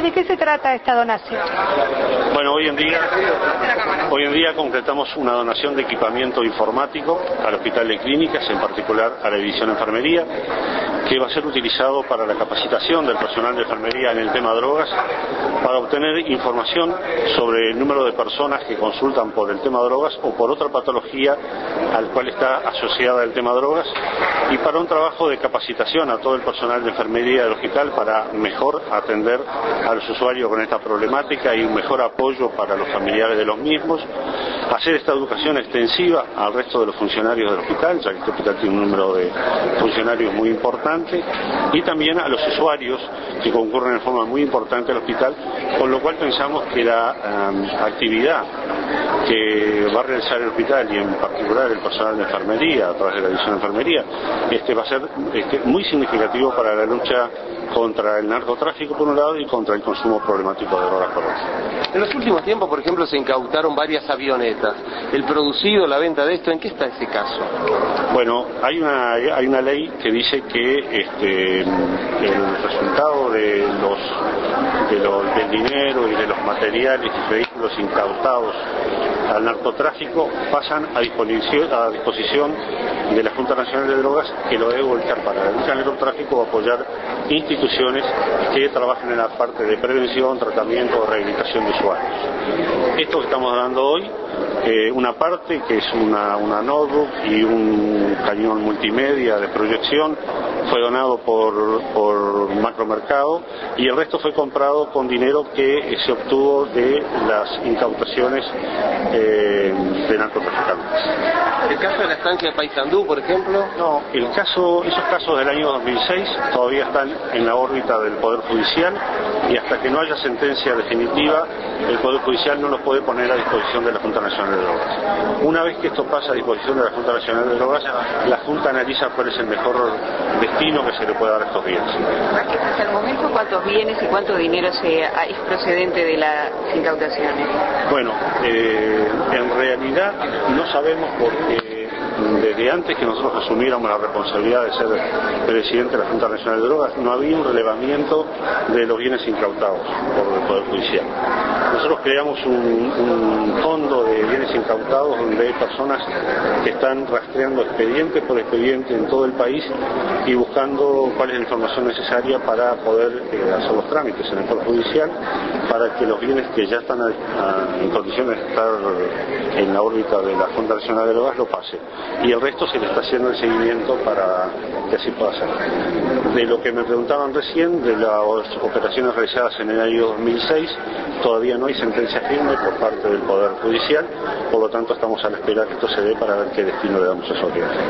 Presidente, ¿de qué se trata esta donación? Bueno, hoy en día concretamos una donación de equipamiento informático al Hospital de Clínicas, en particular a la División de Enfermería, que va a ser utilizado para la capacitación del personal de enfermería en el tema drogas, para obtener información sobre el número de personas que consultan por el tema drogas o por otra patología al cual está asociada el tema drogas, y para un trabajo de capacitación a todo el personal de enfermería del hospital para mejor atender a los usuarios con esta problemática y un mejor apoyo para los familiares de los mismos, hacer esta educación extensiva al resto de los funcionarios del hospital, ya que este hospital tiene un número de funcionarios muy importante, y también a los usuarios que concurren en forma muy importante al hospital, con lo cual pensamos que la actividad que va a realizar el hospital y en particular el personal de enfermería a través de la división de enfermería va a ser muy significativo para la lucha contra el narcotráfico por un lado y contra el consumo problemático de drogas por otro. En los últimos tiempos, por ejemplo, se incautaron varias avionetas. ¿El producido, la venta de esto, en qué está ese caso? Bueno, hay una ley que dice que el resultado del dinero y de los materiales y vehículos incautados al narcotráfico pasan a disposición de la Junta Nacional de Drogas, que lo debe volcar para la lucha al narcotráfico o apoyar instituciones que trabajen en la parte de prevención, tratamiento o rehabilitación de usuarios. Esto que estamos dando hoy, una parte que es una notebook y un cañón multimedia de proyección, fue donado por Macromercado, y el resto fue comprado con dinero que se obtuvo de las incautaciones de narcotraficantes. ¿El caso de la estancia de Paysandú, por ejemplo? No, esos casos del año 2006 todavía están en la órbita del Poder Judicial, y hasta que no haya sentencia definitiva, el Poder Judicial no los puede poner a disposición de la Junta Nacional de Drogas. Una vez que esto pasa a disposición de la Junta Nacional de Drogas, la Junta analiza cuál es el mejor destino que se le puede dar a estos bienes. Hasta el momento, ¿cuántos bienes y cuánto dinero es procedente de las incautaciones? Bueno, en realidad no sabemos, porque desde antes que nosotros asumiéramos la responsabilidad de ser presidente de la Junta Nacional de Drogas, no había un relevamiento de los bienes incautados por el Poder Judicial. Nosotros creamos un fondo de bienes incautados donde hay personas que están rastreando expediente por expediente en todo el país y buscando cuál es la información necesaria para poder hacer los trámites en el Poder Judicial, para que los bienes que ya están en condiciones de estar en la órbita de la Junta Nacional de Drogas lo pasen, y el resto se le está haciendo el seguimiento para que así pueda ser. De lo que me preguntaban recién, de las operaciones realizadas en el año 2006, todavía no hay sentencia firme por parte del Poder Judicial, por lo tanto estamos a la espera que esto se dé para ver qué destino le damos a esos bienes.